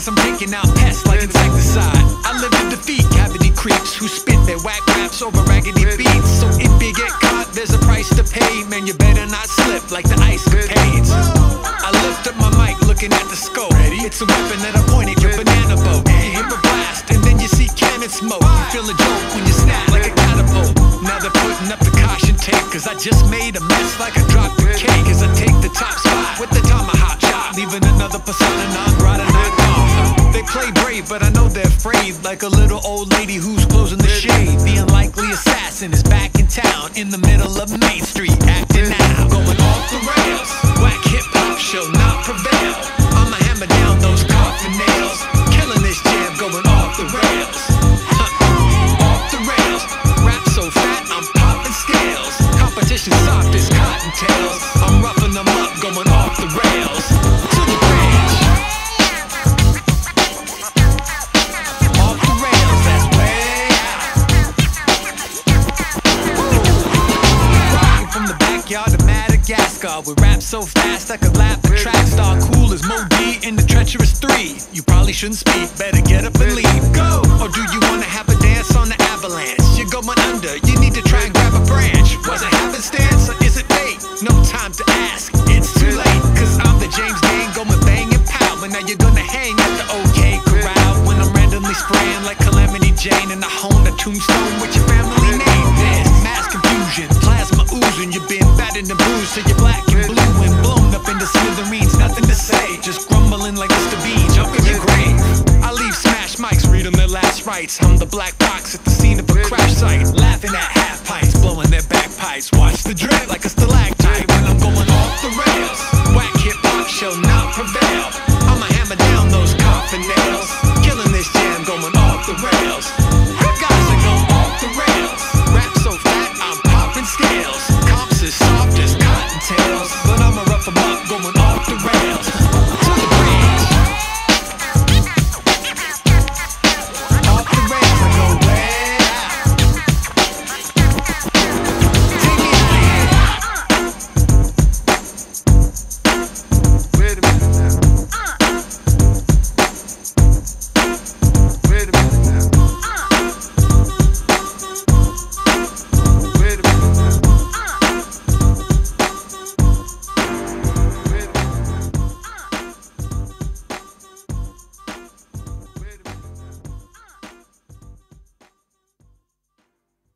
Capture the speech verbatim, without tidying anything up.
cause I'm taking out pests like insecticide. I live to defeat cavity creeps who spit their whack raps over raggedy beats. So if you get caught, there's a price to pay. Man, you better not slip like the ice capades. I lift up my mic looking at the scope. It's a weapon that I point at your banana boat. You hear a blast and then you see cannon smoke. You feel a joke when you snap like a catapult. Now they're putting up the caution tape, cause I just made a mess like I dropped the cake. As I take the top spot with the tomahawk chop, leaving another persona non grata knocked off. They play brave, but I know they're afraid, like a little old lady who's closing the shade. The unlikely assassin is back in town, in the middle of Main Street, acting out. Going off the rails, whack hip-hop shall not prevail. I'ma hammer down those coffin nails, killing this jam, going off the rails. Huh. Off the rails, rap so fat I'm popping scales. Competition soft as cottontails, I'm roughing them up, going off the rails. To the bridge. Off the rails, that's way out. Rocking from the backyard to Madagascar, we rap so fast I could lap a track star. Cool as Mo D in the treacherous three. You probably shouldn't speak, better get up and leave. Go! Or do you wanna have a dance on the avalanche? You're going under, you need to try and grab a branch. Was it happenstance or is it fate? No time to ask, it's too late. Cause I'm the James Gang going bang and pow. But now you're gonna hang at the OK Corral when I'm randomly spraying like Calamity Jane. And I hone a tombstone with your family name. There's mass confusion, plasma oozing. You've been battered and bruised, so you're black and blue and blown up into smithereens. Nothing to say, just grumbling like Mister Bean, jump in your grave. I leave smash mics, read them their last rites. I'm the black box at the scene of a crash site, laughing at half pints, blowing their bagpipes. Watch the drip like a stalactite when I'm going off the rails. Whack hip-hop shall not prevail. I'ma hammer down those coffin nails, killing this jam, going off the rails. You guys are going off the rails. Rap so fat, I'm popping scales. Comps as soft as cottontails, but I'ma rough 'em up, going off